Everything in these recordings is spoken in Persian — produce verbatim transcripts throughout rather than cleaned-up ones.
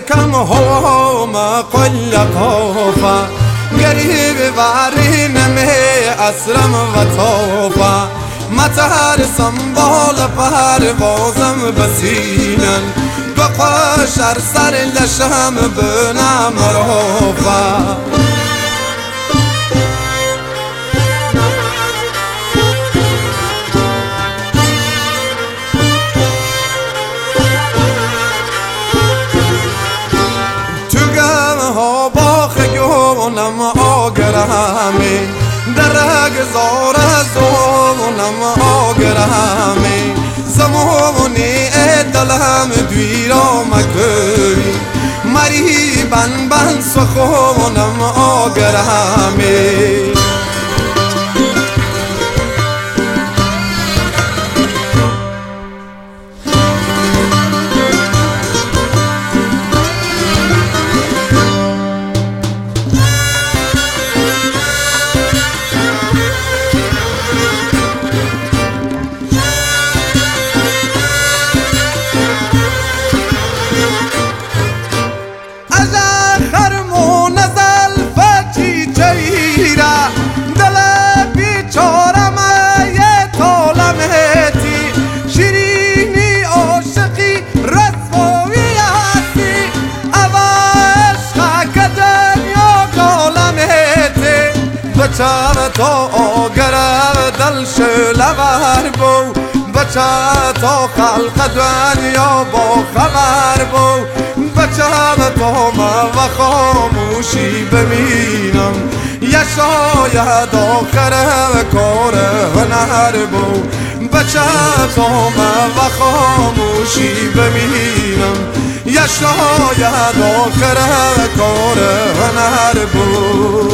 كم هو ما كل خوفا قريب وارين مي اسرم و توفا متهر سنبال پروازم بسینن بقاشر سر لشم بنام روفا نم آگرهمی درگ زار زونم آگرهمی زمانی دلم دویرا مکوی مری بن بن سخونم آگرهمی بچه تا آگره دل شلور بو بچه تا خلق دنیا با خبر بو بچه تا ما و خاموشی ببینم یا شاید آخر کار هنر بو بچه تا ما و خاموشی ببینم یا شاید آخر کار هنر بو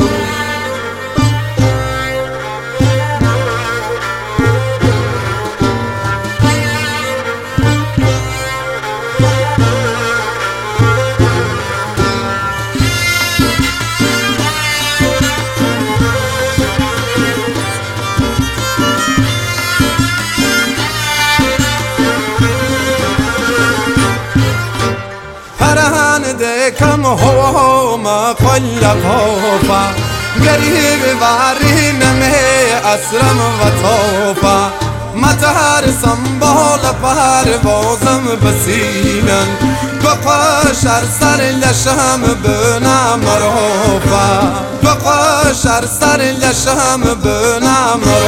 كم هو ما كل خوفا قريب وارين مي اسرم و توفا متهر سنبال پروازم بسینن بقاشر سر لشم بنام روفا بقاشر سر لشم بنام